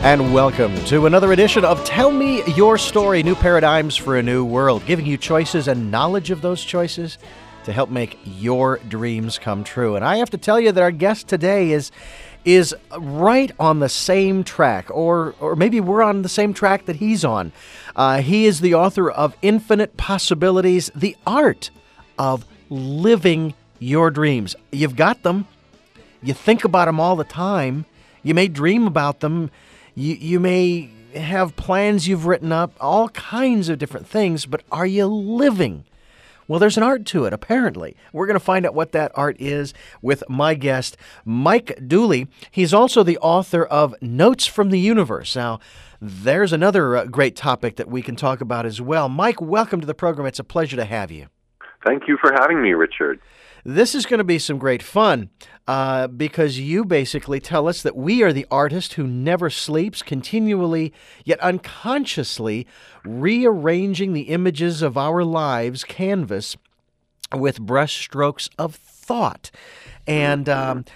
And welcome to another edition of Tell Me Your Story, New Paradigms for a New World, giving you choices and knowledge of those choices to help make your dreams come true. And I have to tell you that our guest today is right on the same track, or maybe we're on the same track that he's on. He is the author of Infinite Possibilities, The Art of Living Your Dreams. You've got them. You think about them all the time. You may dream about them. You may have plans you've written up, all kinds of different things, but are you living? Well, there's an art to it, apparently. We're going to find out what that art is with my guest, Mike Dooley. He's also the author of Notes from the Universe. Now, there's another great topic that we can talk about as well. Mike, welcome to the program. It's a pleasure to have you. Thank you for having me, Richard. This is going to be some great fun because you basically tell us that we are the artist who never sleeps, continually yet unconsciously rearranging the images of our lives' canvas with brushstrokes of thought. And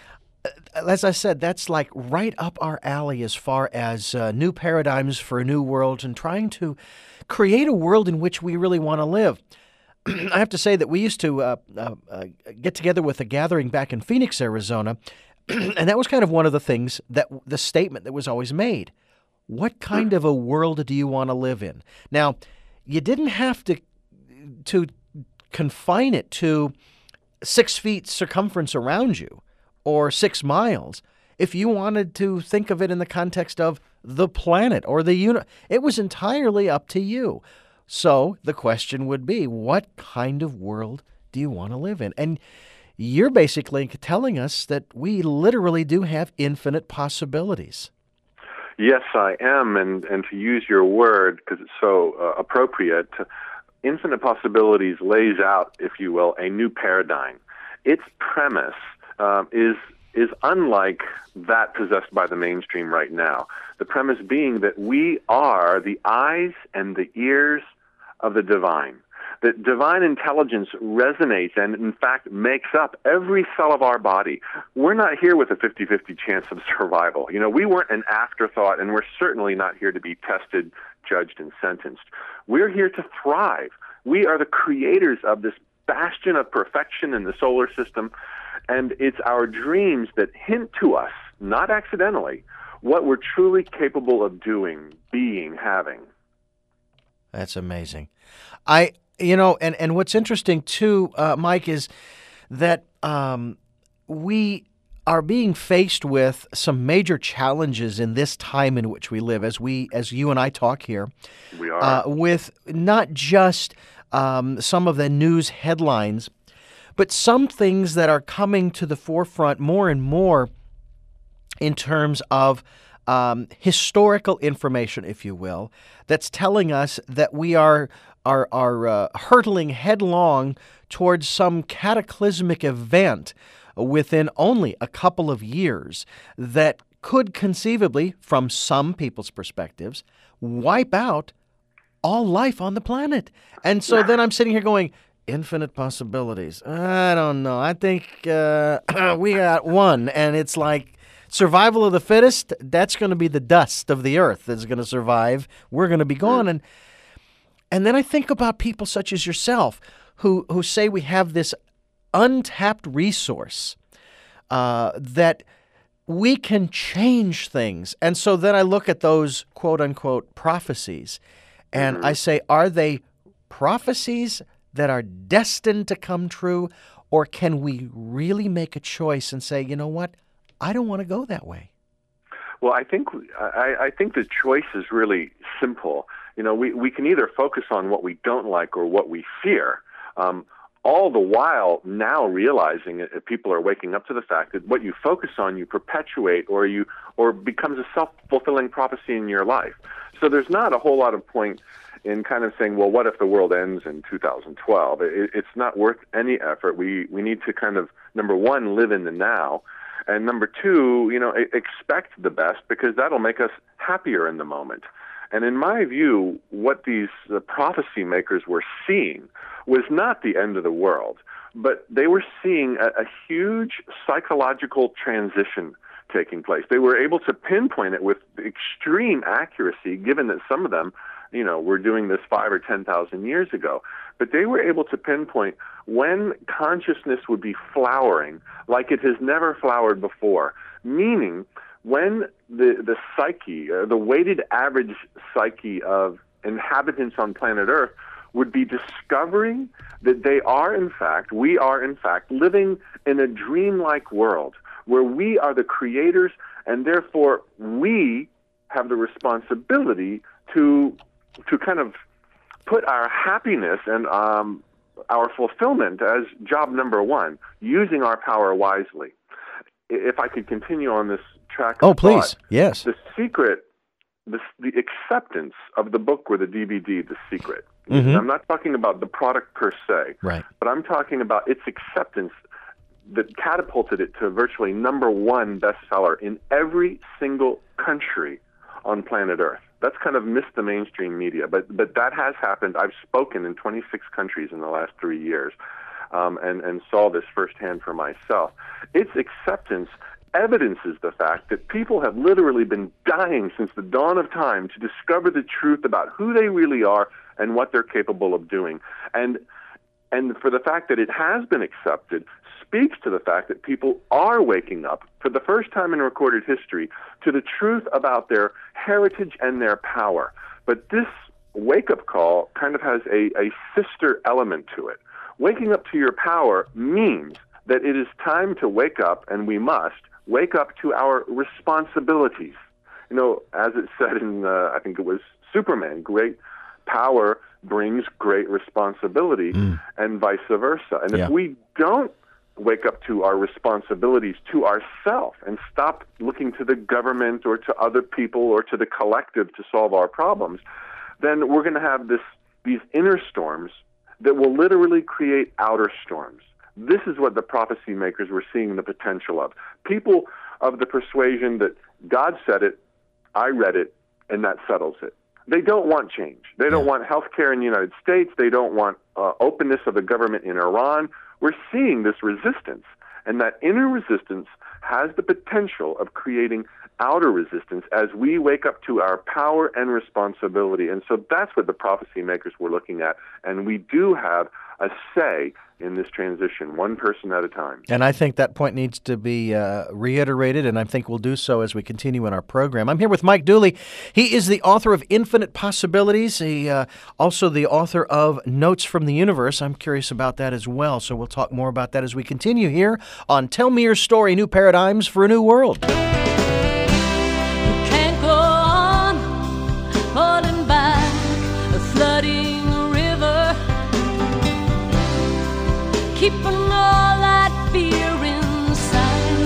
as I said, that's like right up our alley as far as new paradigms for a new world and trying to create a world in which we really want to live. I have to say that we used to get together with a gathering back in Phoenix, Arizona, and that was kind of one of the things that the statement that was always made. What kind of a world do you want to live in? Now, you didn't have to confine it to 6 feet circumference around you or 6 miles. If you wanted to think of it in the context of the planet or the universe, it was entirely up to you. So the question would be, what kind of world do you want to live in? And you're basically telling us that we literally do have infinite possibilities. Yes, I am. And to use your word, because it's so appropriate, infinite possibilities lays out, if you will, a new paradigm. Its premise is unlike that possessed by the mainstream right now. The premise being that we are the eyes and the ears of the divine. That divine intelligence resonates and, in fact, makes up every cell of our body. We're not here with a 50-50 chance of survival. You know, we weren't an afterthought, and we're certainly not here to be tested, judged, and sentenced. We're here to thrive. We are the creators of this bastion of perfection in the solar system, and it's our dreams that hint to us, not accidentally, what we're truly capable of doing, being, having. That's amazing. And what's interesting too, Mike, is that we are being faced with some major challenges in this time in which we live, as you and I talk here. We are. With not just some of the news headlines, but some things that are coming to the forefront more and more in terms of historical information, if you will, that's telling us that we are hurtling headlong towards some cataclysmic event within only a couple of years that could conceivably, from some people's perspectives, wipe out all life on the planet. And so then I'm sitting here going, infinite possibilities. I don't know. I think we got one, and it's like, survival of the fittest, that's going to be the dust of the earth that's going to survive. We're going to be gone. And then I think about people such as yourself who say we have this untapped resource that we can change things. And so then I look at those quote-unquote prophecies, and I say, are they prophecies that are destined to come true, or can we really make a choice and say, you know what? I don't want to go that way. Well, I think the choice is really simple. You know, we can either focus on what we don't like or what we fear, all the while now realizing that people are waking up to the fact that what you focus on, you perpetuate or becomes a self-fulfilling prophecy in your life. So there's not a whole lot of point in kind of saying, well, what if the world ends in 2012? It's not worth any effort. We need to kind of, number one, live in the now. And number two, you know, expect the best, because that'll make us happier in the moment. And in my view, what these prophecy makers were seeing was not the end of the world, but they were seeing a huge psychological transition taking place. They were able to pinpoint it with extreme accuracy, given that some of them, were doing this 5 or 10,000 years ago. But they were able to pinpoint when consciousness would be flowering like it has never flowered before, meaning when the psyche, the weighted average psyche of inhabitants on planet Earth would be discovering that we are in fact living in a dreamlike world where we are the creators, and therefore we have the responsibility to kind of put our happiness and our fulfillment as job number one, using our power wisely. If I could continue on this track of please. thought, Yes. The secret, the acceptance of the book or the DVD, The Secret. Mm-hmm. I'm not talking about the product per se, Right. but I'm talking about its acceptance that catapulted it to virtually number one bestseller in every single country on planet Earth. That's kind of missed the mainstream media, but that has happened. I've spoken in 26 countries in the last 3 years, and saw this firsthand for myself. Its acceptance evidences the fact that people have literally been dying since the dawn of time to discover the truth about who they really are and what they're capable of doing. And for the fact that it has been accepted speaks to the fact that people are waking up for the first time in recorded history to the truth about their heritage and their power. But this wake-up call kind of has a sister element to it. Waking up to your power means that it is time to wake up, and we must wake up to our responsibilities. As it said in, I think it was Superman, great power brings great responsibility, and vice versa. And if we don't wake up to our responsibilities to ourselves and stop looking to the government or to other people or to the collective to solve our problems, then we're going to have these inner storms that will literally create outer storms. This is what the prophecy makers were seeing the potential of. People of the persuasion that God said it, I read it, and that settles it. They don't want change. They don't want health care in the United States. They don't want openness of the government in Iran. We're seeing this resistance, and that inner resistance has the potential of creating outer resistance as we wake up to our power and responsibility. And so that's what the prophecy makers were looking at, and we do have a say in this transition, one person at a time. And I think that point needs to be reiterated, and I think we'll do so as we continue in our program. I'm here with Mike Dooley. He is the author of Infinite Possibilities. He also the author of Notes from the Universe. I'm curious about that as well, so we'll talk more about that as we continue here on Tell Me Your Story, New Paradigms for a New World. Can't go on holding back a flooding river, keeping all that fear inside.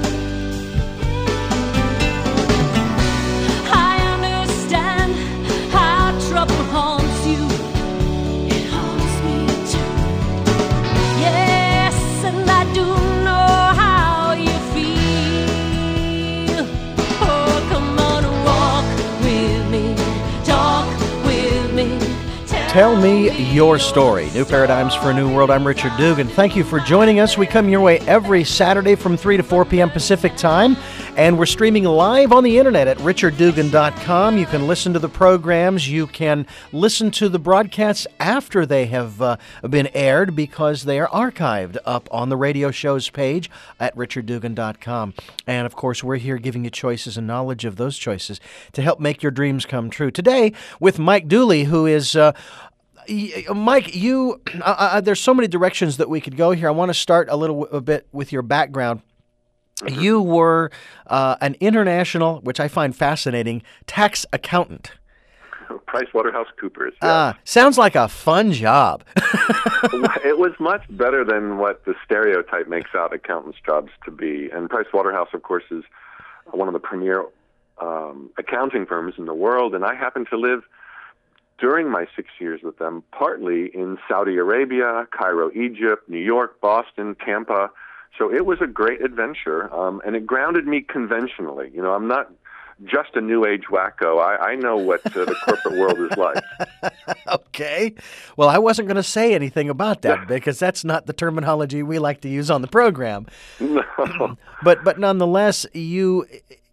I understand how trouble haunts you. It haunts me too. Yes, and I do know how you feel. Oh, come on, walk with me, talk with me. Tell Me Your Story, New Paradigms for a New World. I'm Richard Dugan. Thank you for joining us. We come your way every Saturday from 3 to 4 p.m. Pacific Time, and we're streaming live on the internet at richarddugan.com. You can listen to the programs. You can listen to the broadcasts after they have been aired because they are archived up on the radio shows page at richarddugan.com. And, of course, we're here giving you choices and knowledge of those choices to help make your dreams come true. Today, with Mike Dooley, who is... Mike, you there's so many directions that we could go here. I want to start a bit with your background. Mm-hmm. You were an international, which I find fascinating, tax accountant. PricewaterhouseCoopers. Yes. Sounds like a fun job. It was much better than what the stereotype makes out accountants' jobs to be. And Pricewaterhouse, of course, is one of the premier accounting firms in the world. And I happened to live during my 6 years with them, partly in Saudi Arabia, Cairo, Egypt, New York, Boston, Tampa. So it was a great adventure, and it grounded me conventionally. I'm not just a new age wacko. I know what the corporate world is like. Okay. Well, I wasn't going to say anything about that because that's not the terminology we like to use on the program. No. But nonetheless, you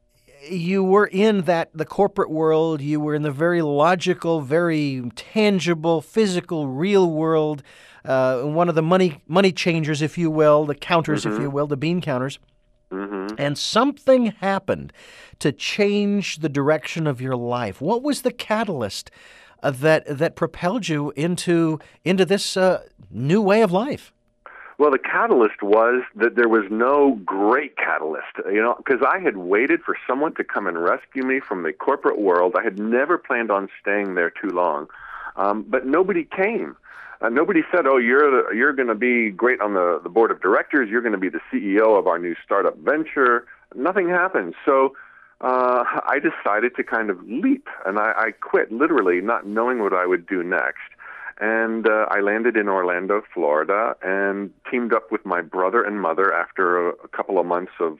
you were in the corporate world. You were in the very logical, very tangible, physical, real world. One of the money changers, if you will, the counters, if you will, the bean counters. And something happened to change the direction of your life. What was the catalyst that propelled you into this new way of life? Well, the catalyst was that there was no great catalyst, because I had waited for someone to come and rescue me from the corporate world. I had never planned on staying there too long, but nobody came. Nobody said, "Oh, you're going to be great on the board of directors. You're going to be the CEO of our new startup venture." Nothing happened. So I decided to kind of leap, and I quit, literally not knowing what I would do next. And I landed in Orlando, Florida, and teamed up with my brother and mother after a couple of months of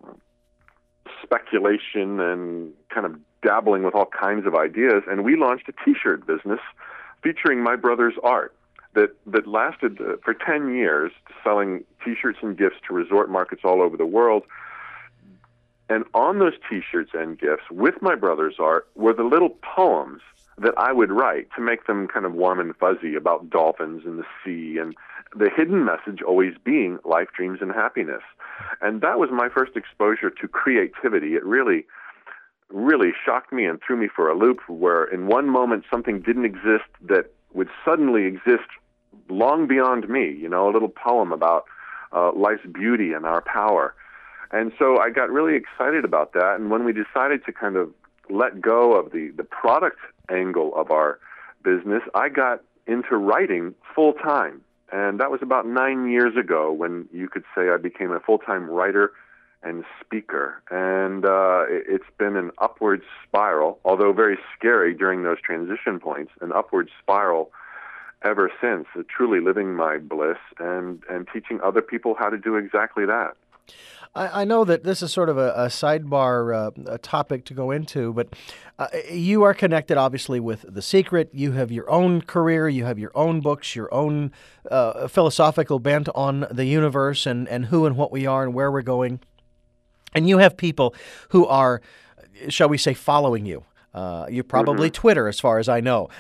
speculation and kind of dabbling with all kinds of ideas. And we launched a T-shirt business featuring my brother's art that lasted for 10 years, selling T-shirts and gifts to resort markets all over the world. And on those T-shirts and gifts, with my brother's art, were the little poems that I would write to make them kind of warm and fuzzy about dolphins and the sea, and the hidden message always being life, dreams, and happiness. And that was my first exposure to creativity. It really, really shocked me and threw me for a loop, where in one moment something didn't exist that would suddenly exist long beyond me, a little poem about life's beauty and our power. And so I got really excited about that. And when we decided to kind of let go of the product angle of our business, I got into writing full time. And that was about 9 years ago when you could say I became a full-time writer and speaker. And it's been an upward spiral, although very scary during those transition points, an upward spiral ever since, truly living my bliss and teaching other people how to do exactly that. I know that this is sort of a sidebar a topic to go into, but you are connected, obviously, with The Secret. You have your own career. You have your own books, your own philosophical bent on the universe and who and what we are and where we're going. And you have people who are, shall we say, following you. You probably Twitter, as far as I know.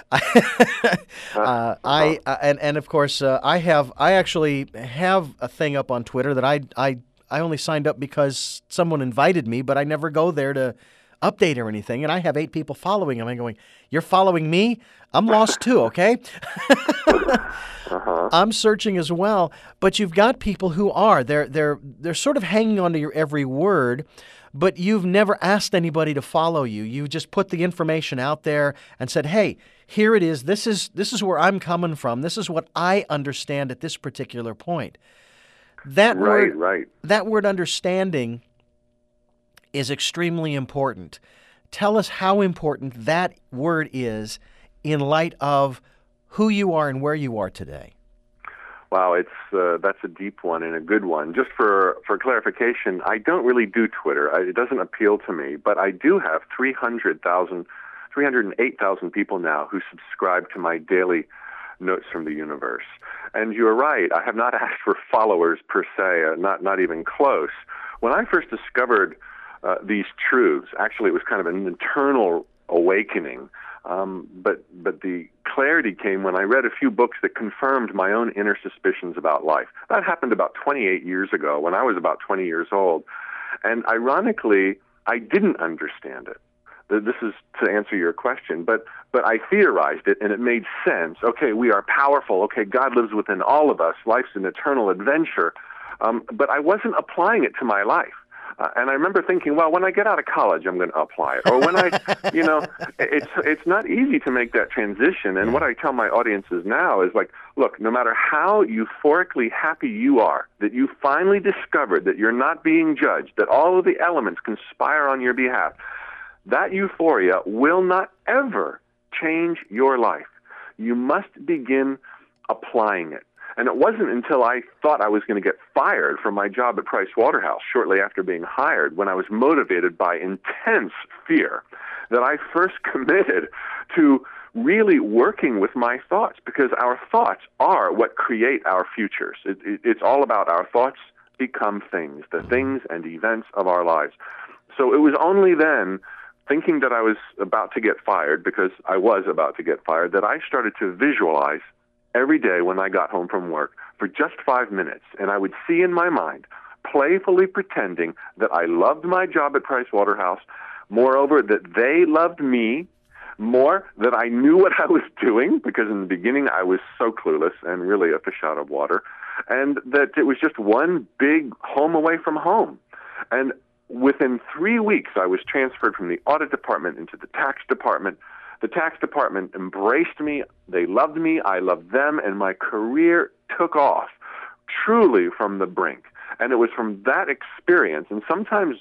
And of course, I actually have a thing up on Twitter that I only signed up because someone invited me, but I never go there to update or anything. And I have 8 people following him. I'm going, "You're following me? I'm lost too, okay?" I'm searching as well. But you've got people who are. They're sort of hanging on to your every word, but you've never asked anybody to follow you. You just put the information out there and said, "Hey, here it is. This is where I'm coming from. This is what I understand at this particular point." That word understanding is extremely important. Tell us how important that word is in light of who you are and where you are today. Wow, that's a deep one and a good one. Just for clarification, I don't really do Twitter. It doesn't appeal to me, but I do have 308,000 people now who subscribe to my daily Notes from the Universe. And you're right, I have not asked for followers per se, not even close. When I first discovered these truths, actually it was kind of an internal awakening, but the clarity came when I read a few books that confirmed my own inner suspicions about life. That happened about 28 years ago, when I was about 20 years old. And ironically, I didn't understand it. This is to answer your question, but I theorized it, and it made sense. Okay, we are powerful. Okay, God lives within all of us. Life's an eternal adventure. But I wasn't applying it to my life. And I remember thinking, well, when I get out of college, I'm going to apply it. Or when it's not easy to make that transition. And what I tell my audiences now is like, look, no matter how euphorically happy you are, that you finally discovered that you're not being judged, that all of the elements conspire on your behalf, that euphoria will not ever change your life. You must begin applying it. And it wasn't until I thought I was going to get fired from my job at Price Waterhouse shortly after being hired, when I was motivated by intense fear, that I first committed to really working with my thoughts, because our thoughts are what create our futures. It's all about our thoughts become things, the things and events of our lives. So it was only then, thinking that I was about to get fired, because I was about to get fired, that I started to visualize every day when I got home from work for just 5 minutes. And I would see in my mind, playfully pretending that I loved my job at Price Waterhouse, moreover, that they loved me, more that I knew what I was doing, because in the beginning I was so clueless and really a fish out of water, and that it was just one big home away from home. And within 3 weeks, I was transferred from the audit department into the tax department. The tax department embraced me. They loved me. I loved them. And my career took off truly from the brink. And it was from that experience, and sometimes,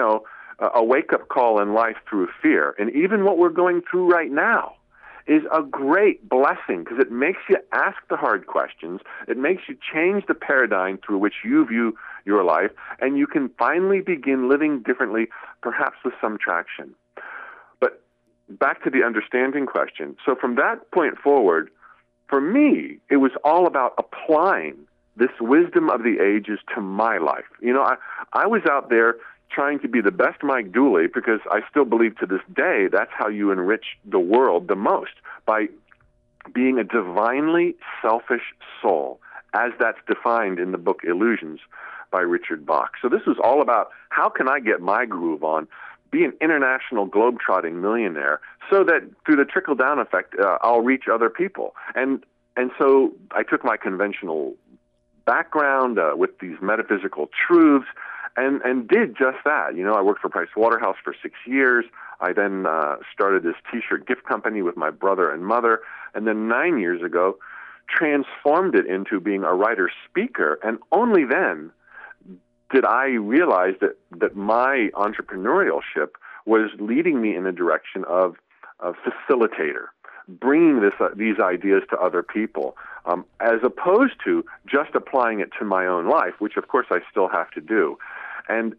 a wake-up call in life through fear, and even what we're going through right now, is a great blessing, because it makes you ask the hard questions. It makes you change the paradigm through which you view your life, and you can finally begin living differently, perhaps with some traction. But back to the understanding question. So from that point forward, for me, it was all about applying this wisdom of the ages to my life. I was out there trying to be the best Mike Dooley, because I still believe to this day that's how you enrich the world the most, by being a divinely selfish soul, as that's defined in the book Illusions by Richard Bach. So this was all about, how can I get my groove on, be an international globetrotting millionaire, so that through the trickle-down effect, I'll reach other people. And so I took my conventional background with these metaphysical truths, and did just that. I worked for Price Waterhouse for 6 years. I then started this T-shirt gift company with my brother and mother, and then 9 years ago transformed it into being a writer-speaker. And only then did I realize that my entrepreneurship was leading me in a direction of a facilitator, bringing these ideas to other people, as opposed to just applying it to my own life, which of course I still have to do. And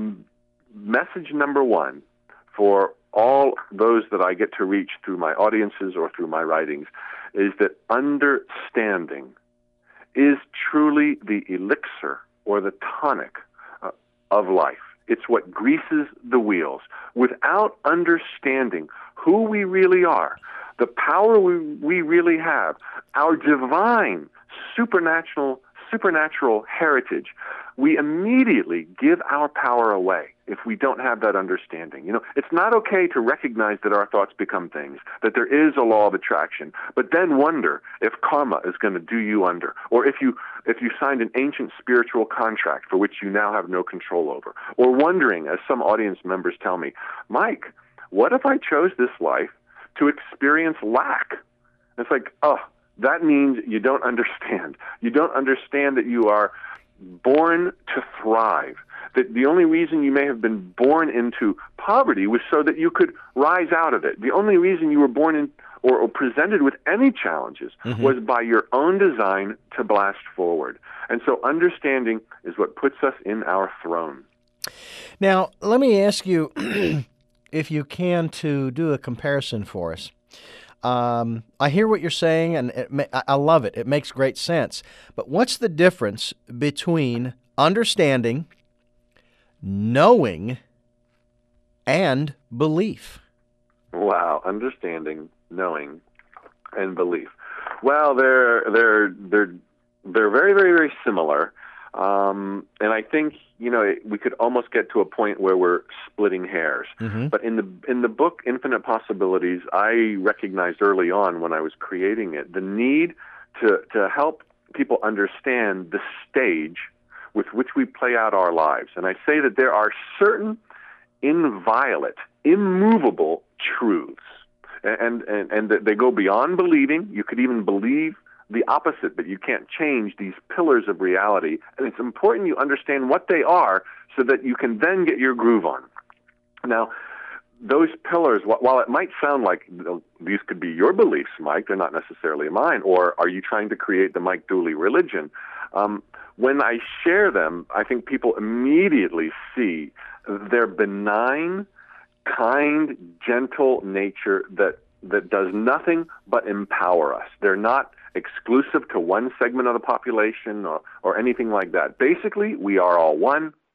message number one for all those that I get to reach through my audiences or through my writings is that understanding is truly the elixir or the tonic of life. It's what greases the wheels. Without understanding who we really are, the power we really have, our divine supernatural heritage, we immediately give our power away if we don't have that understanding. It's not okay to recognize that our thoughts become things, that there is a law of attraction, but then wonder if karma is going to do you under, or if you signed an ancient spiritual contract for which you now have no control over, or wondering, as some audience members tell me, Mike, what if I chose this life to experience lack? It's like, that means you don't understand. You don't understand that you are born to thrive, that the only reason you may have been born into poverty was so that you could rise out of it. The only reason you were born in or presented with any challenges was by your own design to blast forward. And so understanding is what puts us in our throne. Now, let me ask you, if you can, to do a comparison for us. I hear what you're saying, and I love it. It makes great sense. But what's the difference between understanding, knowing, and belief? Wow, understanding, knowing, and belief. Well, they're very, very, very similar. And I think, we could almost get to a point where we're splitting hairs. But in the book Infinite Possibilities, I recognized early on when I was creating it the need to help people understand the stage with which we play out our lives. And I say that there are certain inviolate, immovable truths, and that they go beyond believing. You could even believe the opposite, but you can't change these pillars of reality. And it's important you understand what they are so that you can then get your groove on. Now, those pillars, while it might sound like these could be your beliefs, Mike, they're not necessarily mine, or are you trying to create the Mike Dooley religion? When I share them, I think people immediately see their benign, kind, gentle nature that does nothing but empower us. They're not exclusive to one segment of the population or anything like that. Basically, we are all one.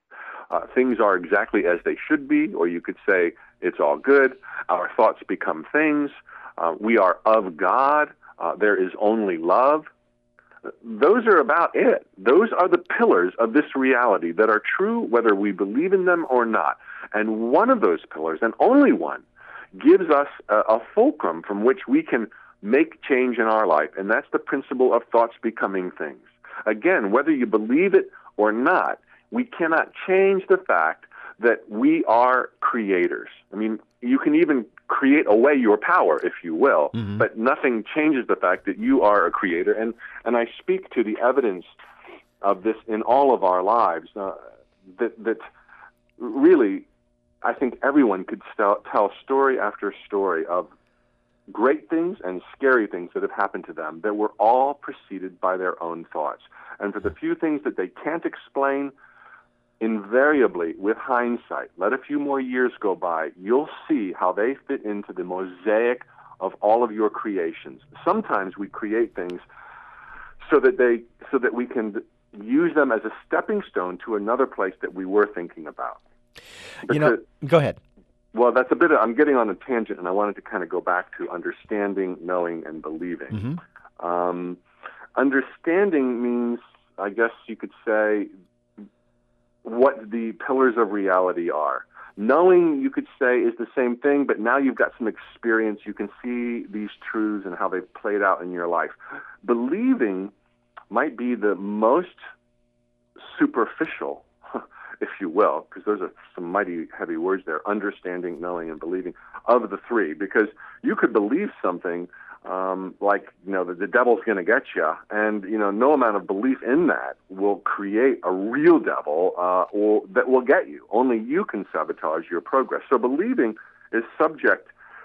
things are exactly as they should be, or you could say it's all good. Our thoughts become things. We are of God. There is only love. Those are about it. Those are the pillars of this reality that are true whether we believe in them or not. And one of those pillars, and only one, gives us a fulcrum from which we can make change in our life, and that's the principle of thoughts becoming things. Again, whether you believe it or not, we cannot change the fact that we are creators. I mean, you can even create away your power, if you will, but nothing changes the fact that you are a creator. And I speak to the evidence of this in all of our lives, that really, I think everyone could tell story after story of great things and scary things that have happened to them that were all preceded by their own thoughts. And for the few things that they can't explain, invariably, with hindsight, let a few more years go by, you'll see how they fit into the mosaic of all of your creations. Sometimes we create things so that we can use them as a stepping stone to another place that we were thinking about. Go ahead. Well, that's I'm getting on a tangent, and I wanted to kind of go back to understanding, knowing, and believing. Understanding means, I guess you could say, what the pillars of reality are. Knowing, you could say, is the same thing, but now you've got some experience. You can see these truths and how they've played out in your life. Believing might be the most superficial, if you will, because those are some mighty heavy words there, understanding, knowing, and believing, of the three. Because you could believe something like, the devil's going to get you, and, no amount of belief in that will create a real devil or that will get you. Only you can sabotage your progress. So believing is subject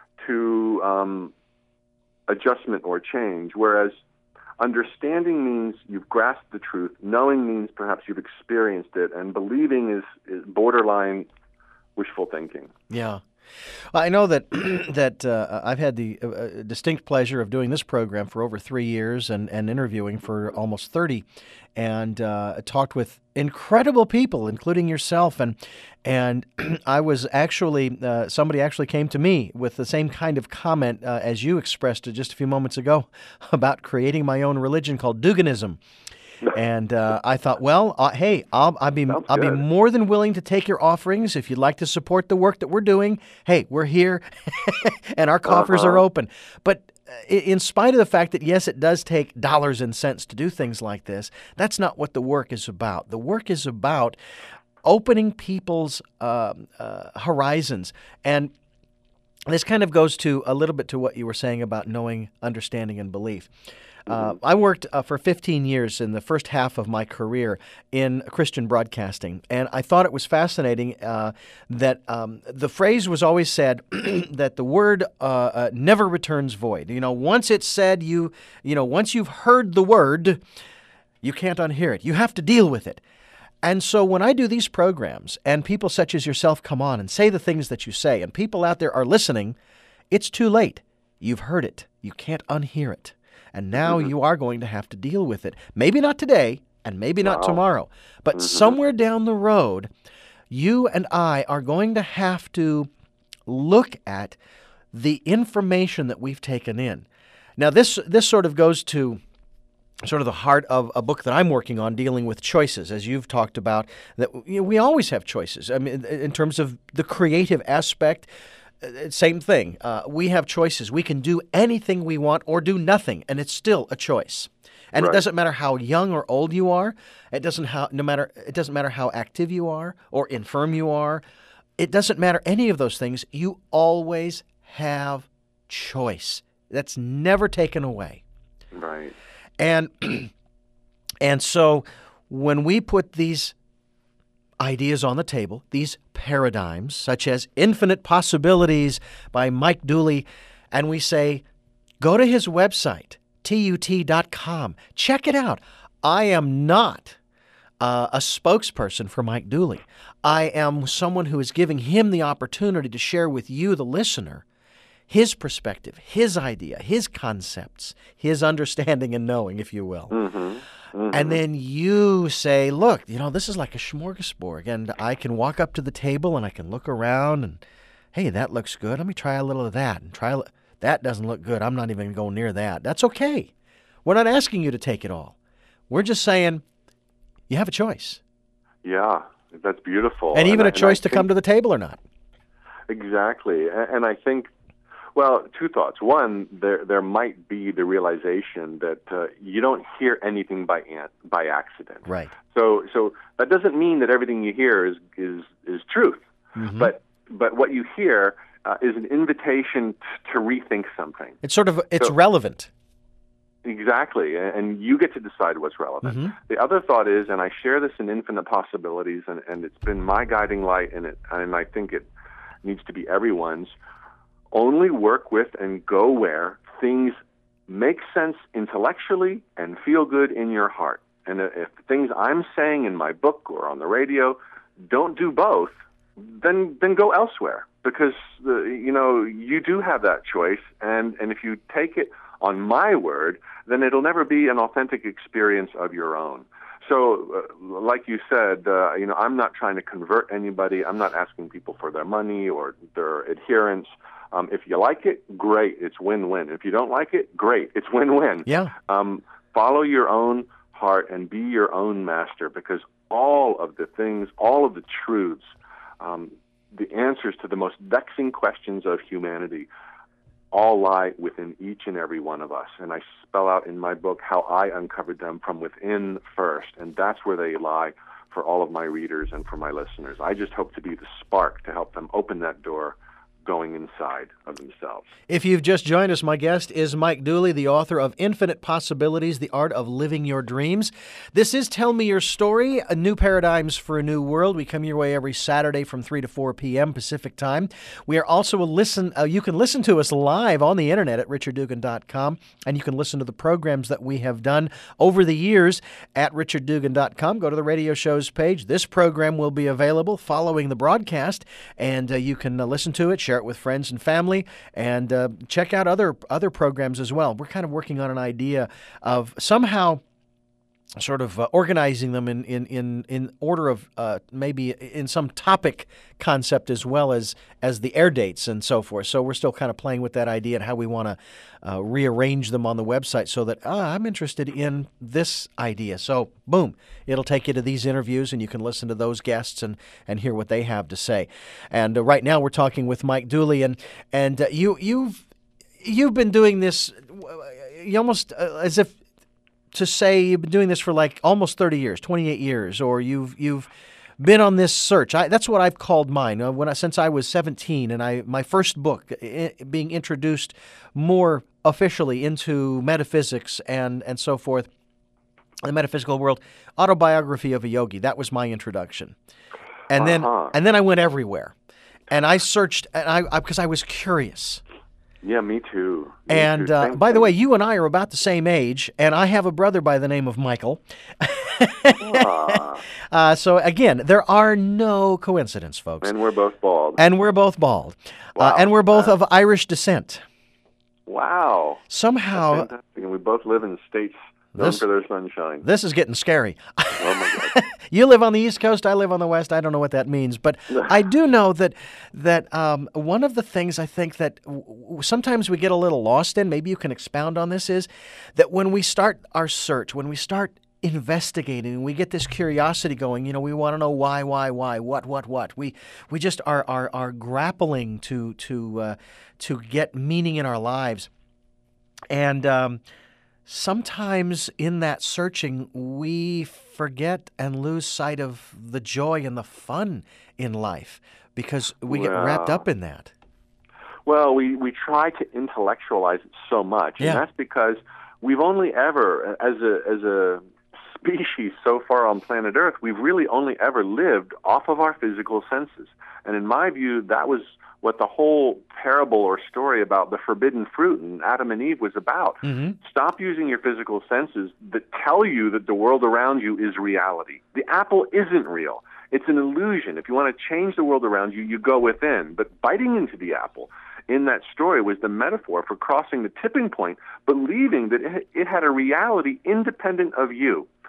to adjustment or change, whereas understanding means you've grasped the truth. Knowing means perhaps you've experienced it. And believing is borderline wishful thinking. Yeah. Well, I know that I've had the distinct pleasure of doing this program for over 3 years and interviewing for almost 30, and talked with incredible people, including yourself. And I was actually, somebody actually came to me with the same kind of comment as you expressed it just a few moments ago about creating my own religion called Duganism. And I thought, well, hey, I'll be more than willing to take your offerings if you'd like to support the work that we're doing. Hey, we're here, and our coffers are open. But in spite of the fact that, yes, it does take dollars and cents to do things like this, that's not what the work is about. The work is about opening people's horizons. And this kind of goes to a little bit to what you were saying about knowing, understanding, and belief. I worked for 15 years in the first half of my career in Christian broadcasting, and I thought it was fascinating that the phrase was always said that the word never returns void. Once it's said, once you've heard the word, you can't unhear it. You have to deal with it. And so when I do these programs and people such as yourself come on and say the things that you say, and people out there are listening, it's too late. You've heard it. You can't unhear it. And now you are going to have to deal with it. Maybe not today, and maybe not tomorrow, but somewhere down the road, you and I are going to have to look at the information that we've taken in. Now, this sort of goes to sort of the heart of a book that I'm working on dealing with choices, as you've talked about, that we always have choices. I mean, in terms of the creative aspect, same thing. We have choices. We can do anything we want or do nothing, and it's still a choice. And It doesn't matter how young or old you are. It doesn't matter how active you are or infirm you are. It doesn't matter any of those things. You always have choice. That's never taken away. Right. And so when we put these ideas on the table, these paradigms, such as Infinite Possibilities by Mike Dooley, and we say, go to his website, tut.com. Check it out. I am not a spokesperson for Mike Dooley. I am someone who is giving him the opportunity to share with you, the listener, his perspective, his idea, his concepts, his understanding and knowing, if you will. And then you say, look, this is like a smorgasbord. And I can walk up to the table and I can look around and, hey, that looks good. Let me try a little of that. And that doesn't look good. I'm not even going to go near that. That's okay. We're not asking you to take it all. We're just saying you have a choice. Yeah, that's beautiful. And even a choice to come to the table or not. Exactly. And I think, well, two thoughts. One, there might be the realization that you don't hear anything by accident. Right. So that doesn't mean that everything you hear is truth. Mm-hmm. But what you hear is an invitation to rethink something. It's relevant. Exactly, and you get to decide what's relevant. Mm-hmm. The other thought is, and I share this in Infinite Possibilities, and it's been my guiding light in it, and I think it needs to be everyone's, only work with and go where things make sense intellectually and feel good in your heart. And if things I'm saying in my book or on the radio don't do both, then go elsewhere, because you do have that choice, and if you take it on my word, then it'll never be an authentic experience of your own. So, like you said, I'm not trying to convert anybody. I'm not asking people for their money or their adherence. If you like it, great. It's win-win. If you don't like it, great. It's win-win. Yeah. Follow your own heart and be your own master, because all of the things, all of the truths, the answers to the most vexing questions of humanity all lie within each and every one of us. And I spell out in my book how I uncovered them from within first, and that's where they lie for all of my readers and for my listeners. I just hope to be the spark to help them open that door going inside of themselves. If you've just joined us, my guest is Mike Dooley, the author of Infinite Possibilities, The Art of Living Your Dreams. This is Tell Me Your Story, a New Paradigms for a New World. We come your way every Saturday from 3 to 4 p.m. Pacific Time. We are also you can listen to us live on the internet at richarddugan.com, and you can listen to the programs that we have done over the years at richarddugan.com. Go to the radio shows page. This program will be available following the broadcast, and you can listen to it, share it with friends and family, and check out other programs as well. We're kind of working on an idea of somehow sort of organizing them in order of maybe in some topic concept as well as the air dates and so forth. So we're still kind of playing with that idea and how we want to rearrange them on the website so that I'm interested in this idea. So boom, it'll take you to these interviews and you can listen to those guests and hear what they have to say. And right now we're talking with Mike Dooley, and you've been doing this almost as if to say you've been doing this for like almost 30 years, 28 years, or you've been on this search. That's what I've called mine. Since I was 17, and my first book being introduced more officially into metaphysics and so forth, the metaphysical world, Autobiography of a Yogi. That was my introduction, and then I went everywhere, and I searched, and because I was curious. Yeah, me too. And by the way, you and I are about the same age, and I have a brother by the name of Michael. So again, there are no coincidences, folks. And we're both bald. Wow. And we're both of Irish descent. Wow. Somehow. That's fantastic. And we both live in states known for their sunshine. This is getting scary. Oh, my God. You live on the East Coast, I live on the West. I don't know what that means. But I do know that one of the things I think that sometimes we get a little lost in, maybe you can expound on this, is that when we start our search, when we start investigating, we get this curiosity going, we want to know why, what. We just are grappling to get meaning in our lives. And sometimes in that searching, we forget and lose sight of the joy and the fun in life because we get wrapped up in that. Well, we try to intellectualize it so much, and that's because we've only ever, as a species so far on planet Earth, we've really only ever lived off of our physical senses. And in my view, that was what the whole parable or story about the forbidden fruit and Adam and Eve was about. Mm-hmm. Stop using your physical senses that tell you that the world around you is reality. The apple isn't real. It's an illusion. If you want to change the world around you, you go within. But biting into the apple in that story was the metaphor for crossing the tipping point, believing that it had a reality independent of you.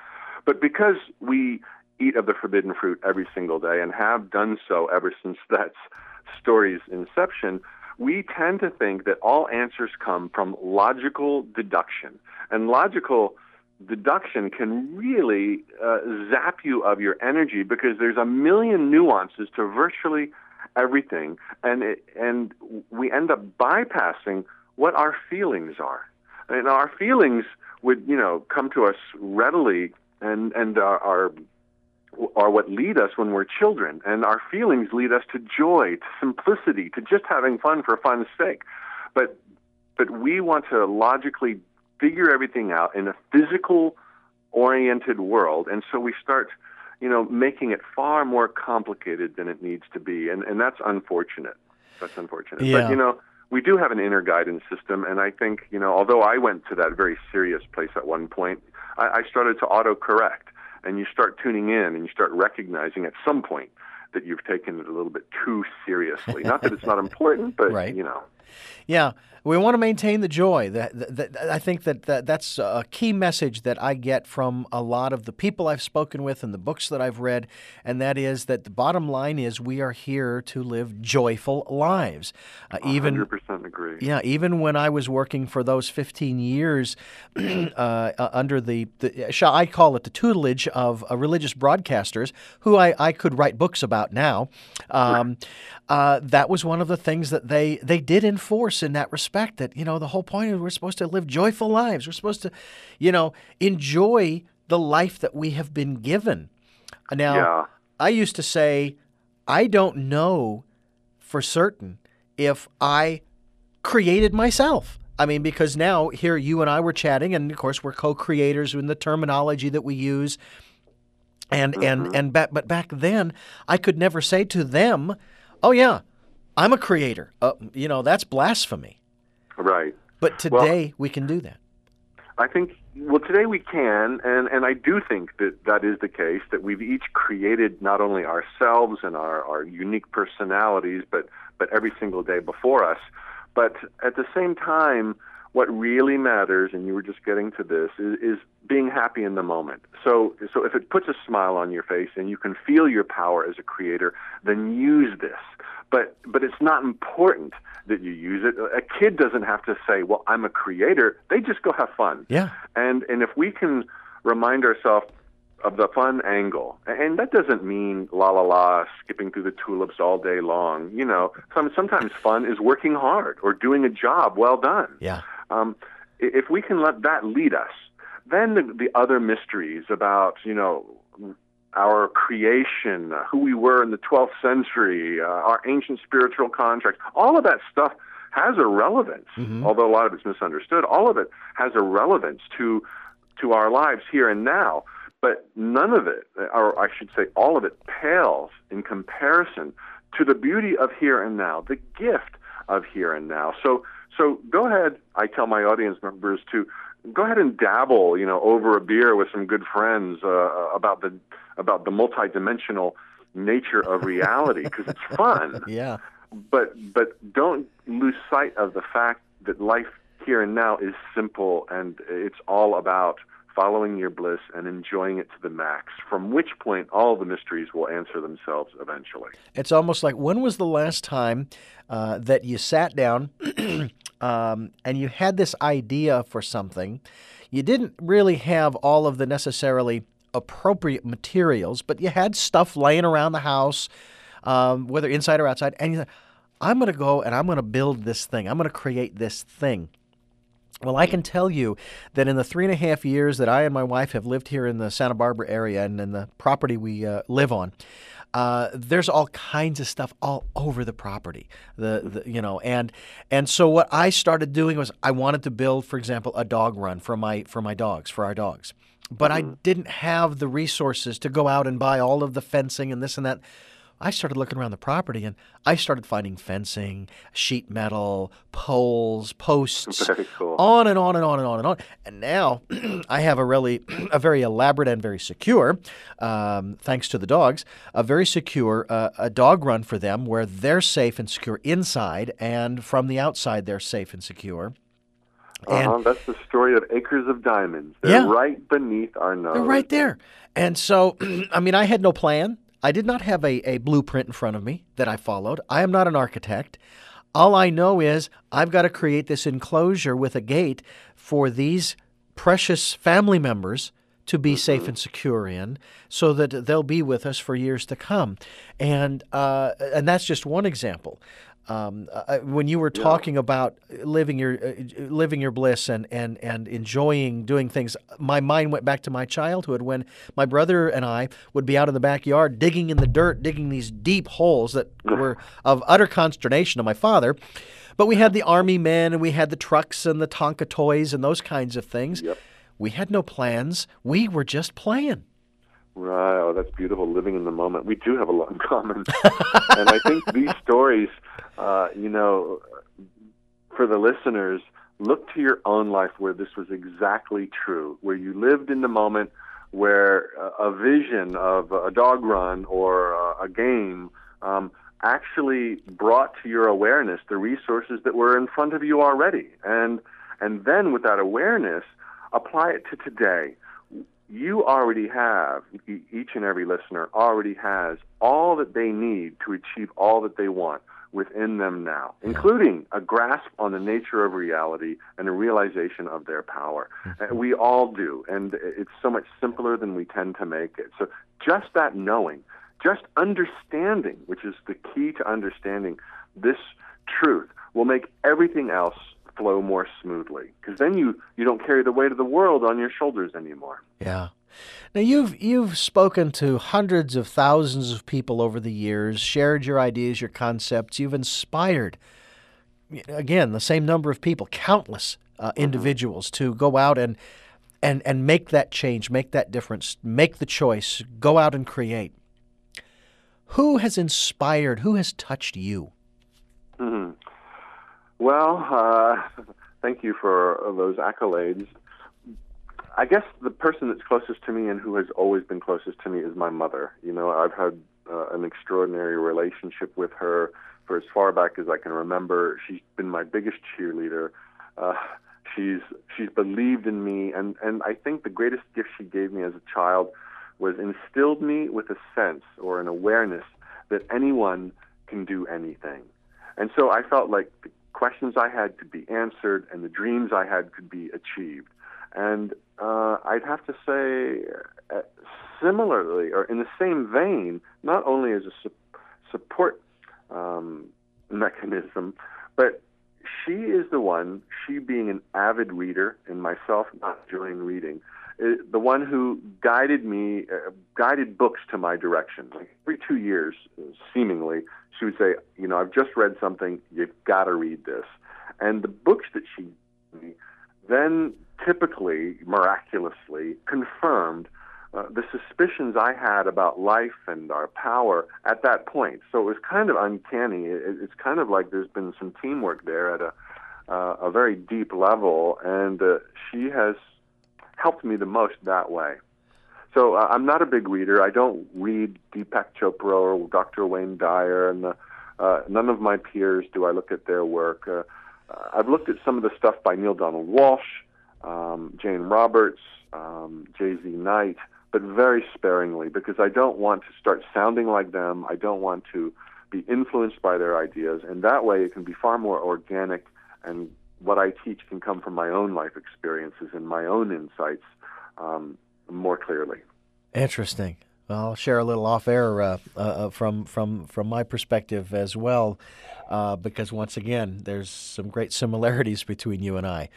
But because we eat of the forbidden fruit every single day and have done so ever since that story's inception, we tend to think that all answers come from logical deduction. And logical deduction can really zap you of your energy because there's a million nuances to virtually everything, and we end up bypassing what our feelings are. And our feelings would, come to us readily and are what lead us when we're children. And our feelings lead us to joy, to simplicity, to just having fun for fun's sake. But we want to logically figure everything out in a physical-oriented world, and so we start, making it far more complicated than it needs to be, and that's unfortunate. That's unfortunate. Yeah. But, we do have an inner guidance system, and I think, although I went to that very serious place at one point, I started to autocorrect, and you start tuning in, and you start recognizing at some point that you've taken it a little bit too seriously. Not that it's not important, but, Right. Yeah, we want to maintain the joy. I think that's a key message that I get from a lot of the people I've spoken with and the books that I've read, and that is that the bottom line is we are here to live joyful lives. 100% agree. Yeah, even when I was working for those 15 years under the shall I call it the tutelage of religious broadcasters, who I could write books about now, that was one of the things that they did enforce in that respect, that, the whole point is we're supposed to live joyful lives. We're supposed to, enjoy the life that we have been given. Now, Yeah. I used to say, I don't know for certain if I created myself. I mean, because now here you and I were chatting, and of course we're co-creators in the terminology that we use. But back then, I could never say to them, "Oh yeah, I'm a creator." That's blasphemy. Right. But today we can do that. I think, today we can, and I do think that is the case, that we've each created not only ourselves and our unique personalities, but every single day before us. But at the same time, what really matters, and you were just getting to this, is being happy in the moment. So if it puts a smile on your face and you can feel your power as a creator, then use this. But it's not important that you use it. A kid doesn't have to say, "Well, I'm a creator." They just go have fun. Yeah. And if we can remind ourselves of the fun angle, and that doesn't mean la la la, skipping through the tulips all day long. Sometimes fun is working hard or doing a job well done. Yeah. If we can let that lead us, then the other mysteries about, our creation, who we were in the 12th century, our ancient spiritual contracts, all of that stuff has a relevance, although a lot of it's misunderstood. All of it has a relevance to our lives here and now, but none of it, or I should say all of it, pales in comparison to the beauty of here and now, the gift of here and now. So go ahead, I tell my audience members to go ahead and dabble, over a beer with some good friends about the multidimensional nature of reality, because it's fun. Yeah. But don't lose sight of the fact that life here and now is simple, and it's all about following your bliss and enjoying it to the max, from which point all the mysteries will answer themselves eventually. It's almost like, when was the last time that you sat down and you had this idea for something? You didn't really have all of the necessarily appropriate materials, but you had stuff laying around the house, whether inside or outside, and you said, I'm going to go and I'm going to build this thing. I'm going to create this thing. Well, I can tell you that in the 3.5 years that I and my wife have lived here in the Santa Barbara area and in the property we live on, there's all kinds of stuff all over the property. And so what I started doing was I wanted to build, for example, a dog run for our dogs. But I didn't have the resources to go out and buy all of the fencing and this and that. I started looking around the property, and I started finding fencing, sheet metal, poles, posts, Very cool. on and on and on and on and on. And now I have a very elaborate and very secure, thanks to the dogs, a very secure a dog run for them where they're safe and secure inside, and from the outside they're safe and secure. And That's the story of acres of diamonds. They're right beneath our nose. they're right there. And so, I mean, I had no plan. I did not have a blueprint in front of me that I followed. I am not an architect. All I know is I've got to create this enclosure with a gate for these precious family members to be safe and secure in, so that they'll be with us for years to come. And that's just one example. When you were talking about living your bliss and enjoying doing things, my mind went back to my childhood when my brother and I would be out in the backyard digging in the dirt, digging these deep holes that were of utter consternation to my father. But we had the army men, and we had the trucks and the Tonka toys and those kinds of things. Yep. We had no plans. We were just playing. Right. Oh, that's beautiful. Living in the moment. We do have a lot in common. And I think these stories, for the listeners, look to your own life where this was exactly true, where you lived in the moment, where a vision of a dog run or a game actually brought to your awareness the resources that were in front of you already. And then with that awareness, apply it to today. You already have, each and every listener already has all that they need to achieve all that they want within them now, including a grasp on the nature of reality and a realization of their power. We all do, and it's so much simpler than we tend to make it. So just that knowing, just understanding, which is the key to understanding this truth, will make everything else flow more smoothly, because then you don't carry the weight of the world on your shoulders anymore. Yeah. Now you've spoken to hundreds of thousands of people over the years, shared your ideas, your concepts. You've inspired, again, the same number of people, countless individuals, to go out and make that change, make that difference, make the choice, go out and create. Who has inspired? Who has touched you? Mm-hmm. Well, thank you for those accolades. I guess the person that's closest to me and who has always been closest to me is my mother. I've had an extraordinary relationship with her for as far back as I can remember. She's been my biggest cheerleader. She's believed in me, and I think the greatest gift she gave me as a child was instilled me with a sense or an awareness that anyone can do anything. And so I felt like the questions I had could be answered and the dreams I had could be achieved. And I'd have to say, similarly, or in the same vein, not only as a support mechanism, but she is the one, she being an avid reader and myself not enjoying reading, the one who guided books to my direction. Like every 2 years, seemingly, she would say, I've just read something, you've got to read this. And the books that she gave me then typically, miraculously, confirmed the suspicions I had about life and our power at that point. So it was kind of uncanny. It's kind of like there's been some teamwork there at a very deep level, and she has helped me the most that way. So I'm not a big reader. I don't read Deepak Chopra or Dr. Wayne Dyer, and none of my peers do I look at their work. I've looked at some of the stuff by Neil Donald Walsh, Jane Roberts, J.Z. Knight, but very sparingly, because I don't want to start sounding like them. I don't want to be influenced by their ideas, and that way it can be far more organic, and what I teach can come from my own life experiences and my own insights more clearly. Interesting. Well, I'll share a little off air from my perspective as well, because once again, there's some great similarities between you and I.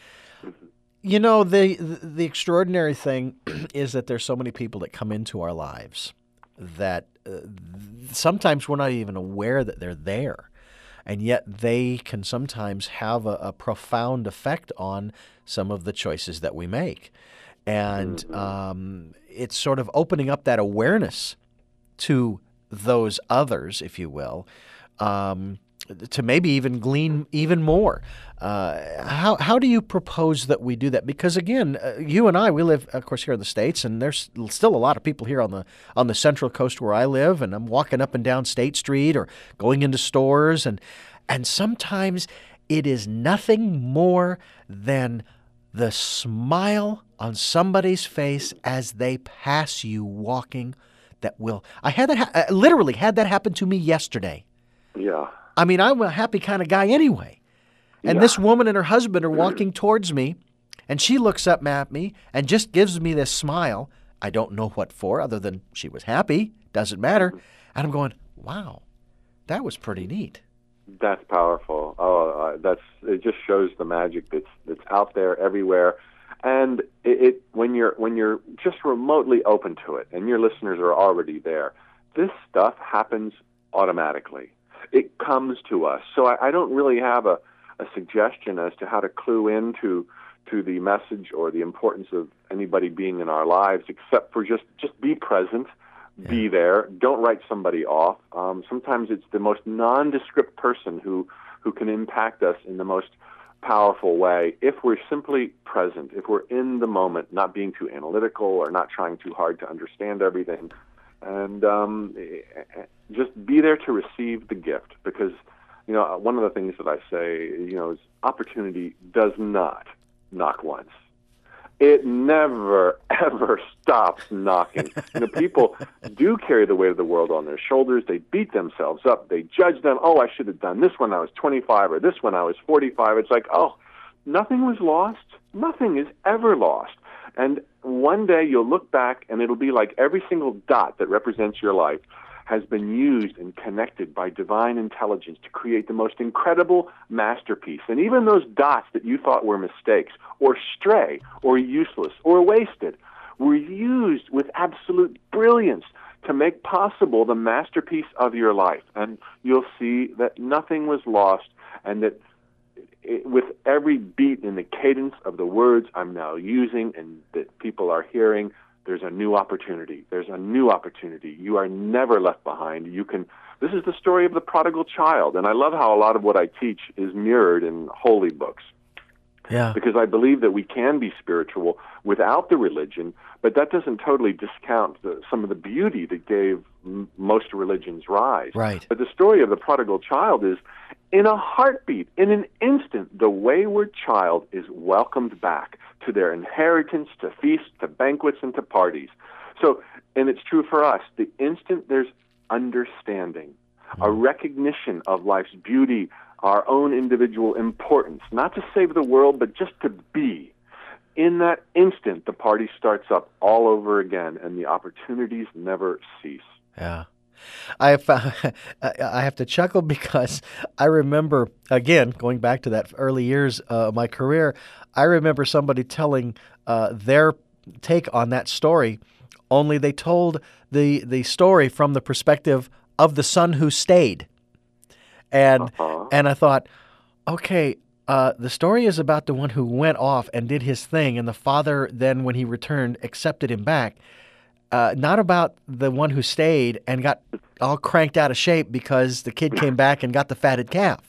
The extraordinary thing is that there's so many people that come into our lives that sometimes we're not even aware that they're there. And yet they can sometimes have a profound effect on some of the choices that we make. And it's sort of opening up that awareness to those others, if you will, to maybe even glean even more. How do you propose that we do that? Because again, you and I, we live, of course, here in the States, and there's still a lot of people here on the Central Coast where I live, and I'm walking up and down State Street or going into stores, and sometimes it is nothing more than the smile on somebody's face as they pass you walking. That will. I had that. I literally had that happen to me yesterday. Yeah. I mean, I'm a happy kind of guy anyway. And Yeah. this woman and her husband are walking towards me, and she looks up at me and just gives me this smile. I don't know what for, other than she was happy. Doesn't matter. And I'm going, wow, that was pretty neat. That's powerful. It just shows the magic that's out there everywhere, and when you're just remotely open to it, and your listeners are already there, this stuff happens automatically. It comes to us. So I don't really have a suggestion as to how to clue into the message or the importance of anybody being in our lives, except for just be present. Be there. Don't write somebody off. Sometimes it's the most nondescript person who can impact us in the most powerful way if we're simply present, if we're in the moment, not being too analytical or not trying too hard to understand everything, and just be there to receive the gift. Because, one of the things that I say, is opportunity does not knock once. It never, ever stops knocking. People do carry the weight of the world on their shoulders. They beat themselves up. They judge them. Oh, I should have done this when I was 25 or this when I was 45. It's like, oh, nothing was lost. Nothing is ever lost. And one day you'll look back and it'll be like every single dot that represents your life has been used and connected by divine intelligence to create the most incredible masterpiece. And even those dots that you thought were mistakes or stray or useless or wasted were used with absolute brilliance to make possible the masterpiece of your life. And you'll see that nothing was lost, and that with every beat in the cadence of the words I'm now using and that people are hearing, there's a new opportunity. There's a new opportunity. You are never left behind. This is the story of the prodigal child, and I love how a lot of what I teach is mirrored in holy books. Yeah. Because I believe that we can be spiritual without the religion, but that doesn't totally discount some of the beauty that gave most religions rise. Right. But the story of the prodigal child is, in a heartbeat, in an instant, the wayward child is welcomed back to their inheritance, to feasts, to banquets, and to parties. So, and it's true for us, the instant there's understanding, a recognition of life's beauty, our own individual importance, not to save the world, but just to be. In that instant, the party starts up all over again, and the opportunities never cease. Yeah. I have to chuckle because I remember, again, going back to that early years of my career, I remember somebody telling their take on that story, only they told the story from the perspective of the son who stayed. And and I thought, okay, the story is about the one who went off and did his thing, and the father then, when he returned, accepted him back. Not about the one who stayed and got all cranked out of shape because the kid came back and got the fatted calf.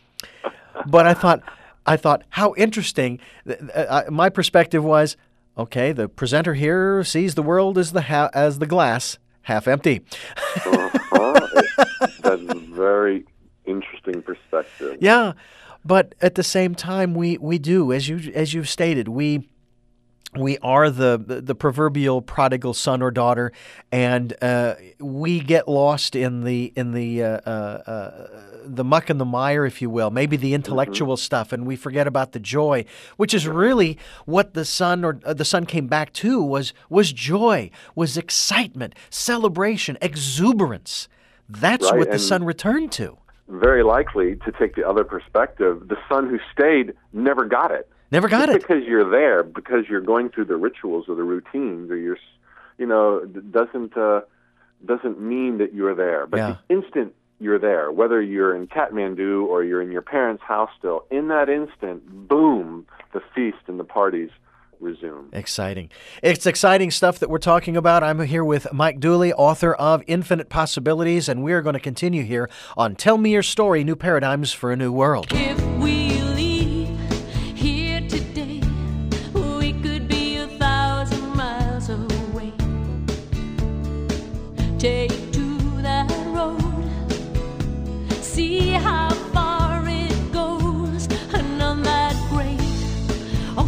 But I thought, how interesting. My perspective was, okay, the presenter here sees the world as the glass half empty. That's a very interesting perspective. Yeah, but at the same time, we do, as you've stated, we are the proverbial prodigal son or daughter, and we get lost in the muck and the mire, if you will, maybe the intellectual stuff, and we forget about the joy, which is really what the son came back to was joy, was excitement, celebration, exuberance. That's right, what the son returned to. Very likely, to take the other perspective, the son who stayed never got it. Never got Just it. because you're there, because you're going through the rituals or the routines, or doesn't mean that you're there. But the instant you're there, whether you're in Kathmandu or you're in your parents' house still, in that instant, boom, the feast and the parties resume. Exciting. It's exciting stuff that we're talking about. I'm here with Mike Dooley, author of Infinite Possibilities, and we're going to continue here on Tell Me Your Story, New Paradigms for a New World. If we leave here today, we could be 1,000 miles away. Take to that road, see how far it goes.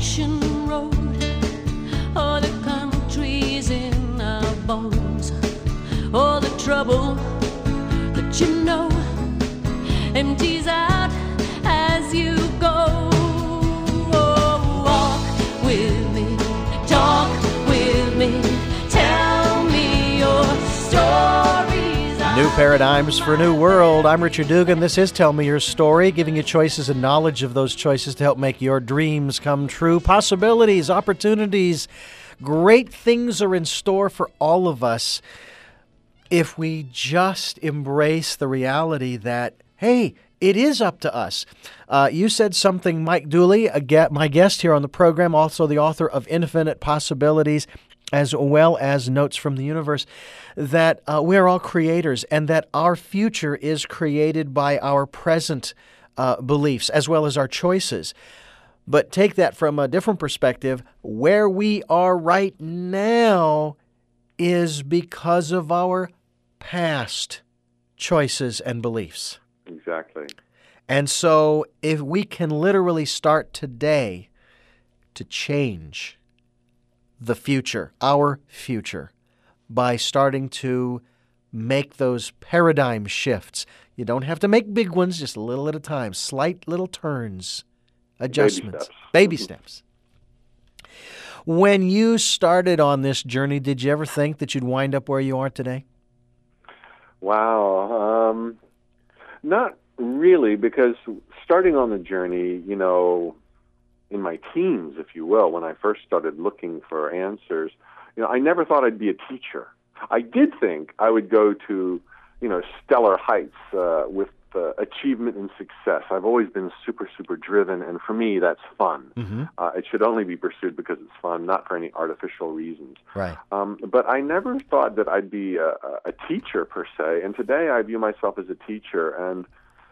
ocean road, or the countries in our bones, or the trouble that you know empties out as you go. Oh, walk with me, talk with me, tell me your stories. New paradigms for a new world. I'm Richard Dugan. This is Tell Me Your Story, giving you choices and knowledge of those choices to help make your dreams come true. Possibilities, opportunities, great things are in store for all of us if we just embrace the reality that, hey, it is up to us. You said something, Mike Dooley, my guest here on the program, also the author of Infinite Possibilities, as well as Notes from the Universe, that we're all creators and that our future is created by our present beliefs as well as our choices. But take that from a different perspective. Where we are right now is because of our past choices and beliefs. Exactly. And so if we can literally start today to change the future, our future, by starting to make those paradigm shifts. You don't have to make big ones, just a little at a time, slight little turns, adjustments, baby steps. When you started on this journey, did you ever think that you'd wind up where you are today? Wow. Not really, because starting on the journey, in my teens, if you will, when I first started looking for answers, I never thought I'd be a teacher. I did think I would go to, stellar heights with achievement and success. I've always been super, super driven, and for me, that's fun. Mm-hmm. It should only be pursued because it's fun, not for any artificial reasons. Right. But I never thought that I'd be a teacher per se, and today I view myself as a teacher, and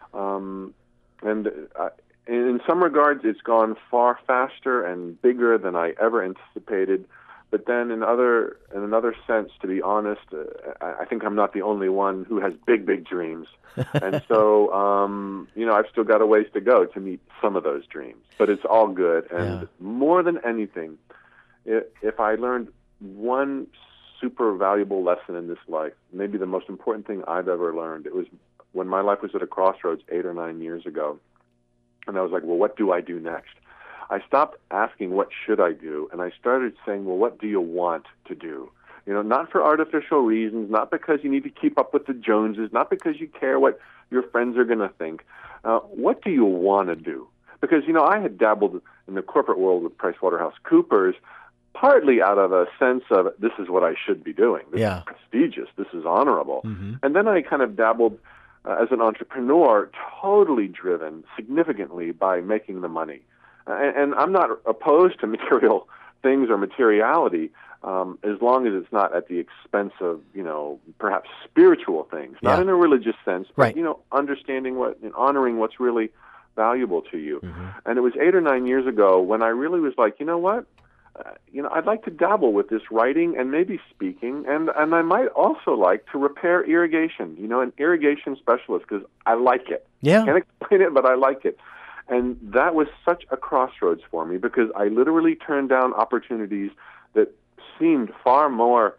in some regards, it's gone far faster and bigger than I ever anticipated. But then in another sense, to be honest, I think I'm not the only one who has big, big dreams. And so, I've still got a ways to go to meet some of those dreams. But it's all good. And more than anything, if I learned one super valuable lesson in this life, maybe the most important thing I've ever learned, it was when my life was at a crossroads 8 or 9 years ago. And I was like, well, what do I do next? I stopped asking, what should I do? And I started saying, well, what do you want to do? Not for artificial reasons, not because you need to keep up with the Joneses, not because you care what your friends are going to think. What do you want to do? Because, I had dabbled in the corporate world with PricewaterhouseCoopers, partly out of a sense of this is what I should be doing. This is prestigious. This is honorable. Mm-hmm. And then I kind of dabbled as an entrepreneur, totally driven significantly by making the money. And I'm not opposed to material things or materiality, as long as it's not at the expense of, perhaps spiritual things, not in a religious sense, but, understanding and honoring what's really valuable to you. Mm-hmm. And it was 8 or 9 years ago when I really was like, you know what? I'd like to dabble with this writing and maybe speaking, and I might also like to repair irrigation, an irrigation specialist, because I like it. Yeah. Can't explain it, but I like it. And that was such a crossroads for me because I literally turned down opportunities that seemed far more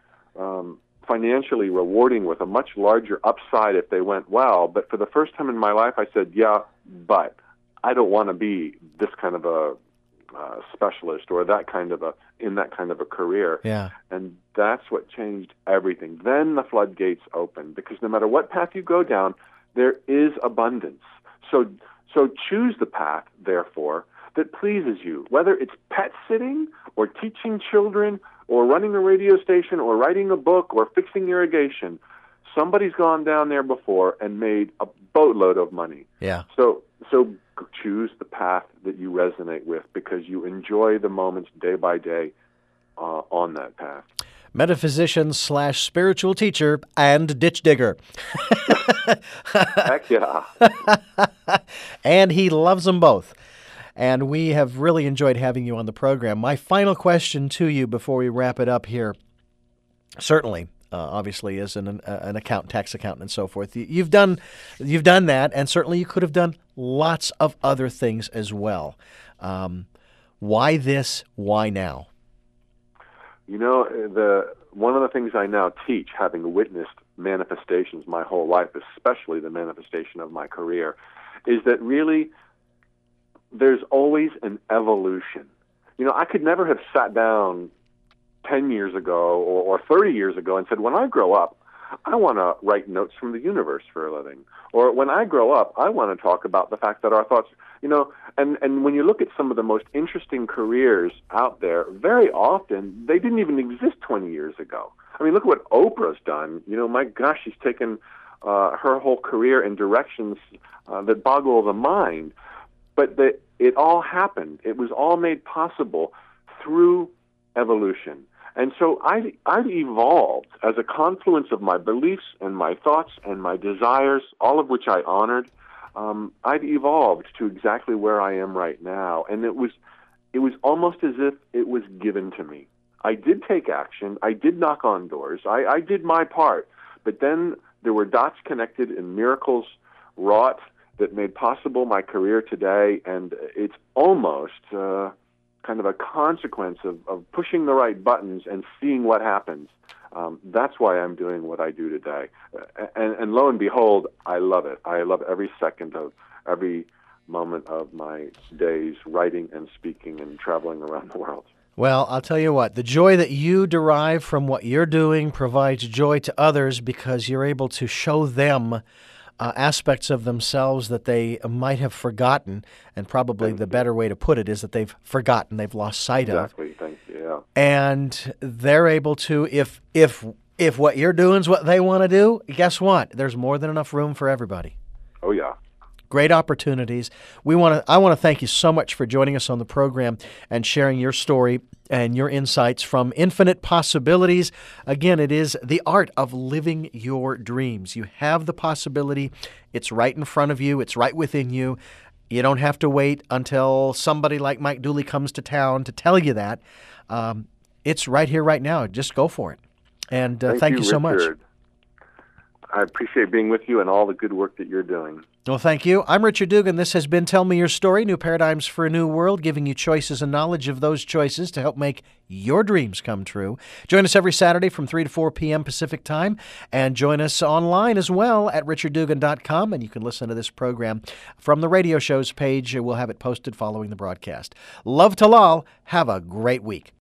financially rewarding with a much larger upside if they went well. But for the first time in my life, I said, but I don't want to be this kind of a specialist or in that kind of a career. Yeah. And that's what changed everything. Then the floodgates opened because no matter what path you go down, there is abundance. So choose the path, therefore, that pleases you, whether it's pet sitting or teaching children or running a radio station or writing a book or fixing irrigation. Somebody's gone down there before and made a boatload of money. Yeah. So choose the path that you resonate with because you enjoy the moments day by day on that path. Metaphysician / spiritual teacher and ditch digger. Heck yeah. And he loves them both. And we have really enjoyed having you on the program. My final question to you before we wrap it up here, certainly, obviously, as an tax accountant and so forth, you've done that, and certainly you could have done lots of other things as well. Why this? Why now? You know, one of the things I now teach, having witnessed manifestations my whole life, especially the manifestation of my career, is that really there's always an evolution. You know, I could never have sat down 10 years ago or 30 years ago and said, when I grow up, I want to write notes from the universe for a living. Or when I grow up, I want to talk about the fact that our thoughts, you know, and when you look at some of the most interesting careers out there, very often they didn't even exist 20 years ago. I mean, look at what Oprah's done. You know, my gosh, she's taken her whole career in directions that boggle the mind. But it all happened. It was all made possible through evolution. And so I've evolved as a confluence of my beliefs and my thoughts and my desires, all of which I honored. I've evolved to exactly where I am right now. And it was almost as if it was given to me. I did take action. I did knock on doors. I did my part. But then there were dots connected and miracles wrought that made possible my career today. And it's almost kind of a consequence of pushing the right buttons and seeing what happens. That's why I'm doing what I do today. And lo and behold, I love it. I love every second of every moment of my days writing and speaking and traveling around the world. Well, I'll tell you what, the joy that you derive from what you're doing provides joy to others because you're able to show them aspects of themselves that they might have forgotten, and probably the better way to put it is that they've forgotten, they've lost sight of. Exactly, thank you, yeah. And they're able to, if what you're doing is what they want to do, guess what? There's more than enough room for everybody. Oh, yeah. Great opportunities. I want to thank you so much for joining us on the program and sharing your story and your insights from Infinite Possibilities. Again, it is the art of living your dreams. You have the possibility. It's right in front of you. It's right within you. You don't have to wait until somebody like Mike Dooley comes to town to tell you that. It's right here, right now. Just go for it. And thank you so much. I appreciate being with you and all the good work that you're doing. Well, thank you. I'm Richard Dugan. This has been Tell Me Your Story, New Paradigms for a New World, giving you choices and knowledge of those choices to help make your dreams come true. Join us every Saturday from 3 to 4 p.m. Pacific Time, and join us online as well at richarddugan.com, and you can listen to this program from the radio shows page. We'll have it posted following the broadcast. Love to Lal. Have a great week.